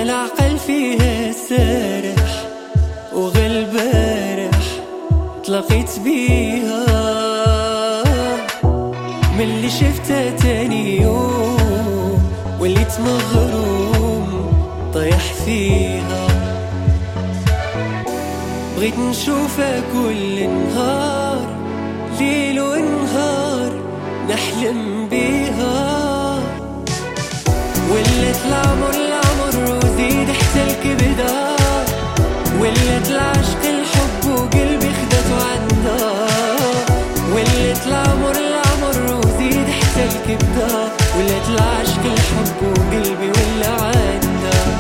العقل فيها سارح وغالبارح تلاقيت بيها، ملي شفتها تاني يوم وليت مغروم طايح فيها. بغيت نشوفها كل نهار، ليل ونهار نحلم بيها. ولات العمر وزيد حتى الكبدة، ولات العشق الحب وقلبي خدته عندها. ولات العمر وزيد حتى الكبدة، ولات العشق الحب وقلبي ولا عندها.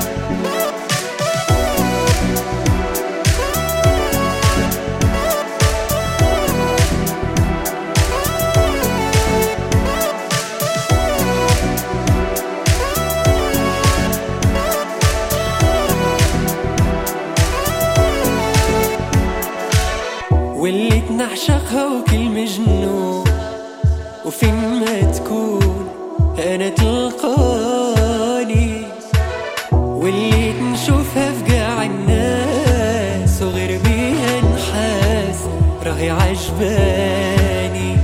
وليت نعشقها وكل مجنون، وفين ما تكون أنا تلقاني. وليت نشوفها في قاع الناس وغير بيها نحاس راهي عجباني.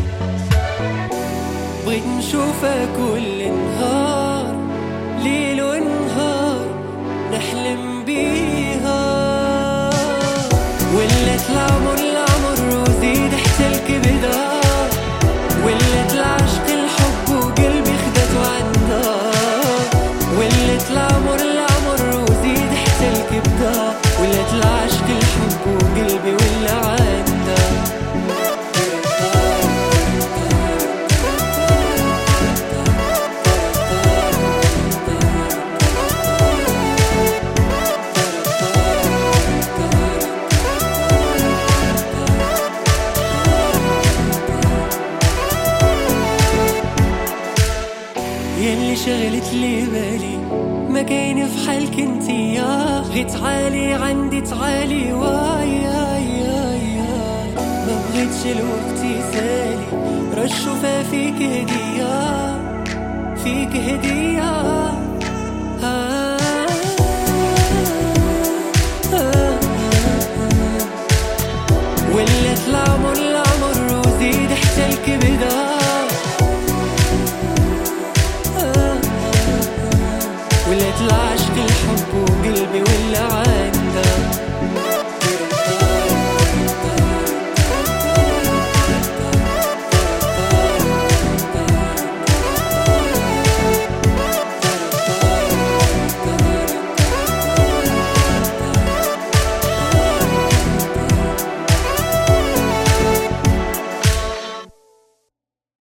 بغيت نشوفها كل نهار، ليل ونهار نحلم بيها. ولات العمر وزيد حتى الكبدة، ولات العشق الحب وقلبي خدته عندها. ولات العمر وزيد حتى الكبدة، ولات العشق الحب وقلبي ولا عندها. ياللي شغلت لي بالي ما كاين في حالك انتي، غي تعالي عندي تعالي وايا ما بغيتش الوقت يسالي، راه الشوفة فيك هدية فيك هدية. ولات العمر وزيد حتى الكبدة،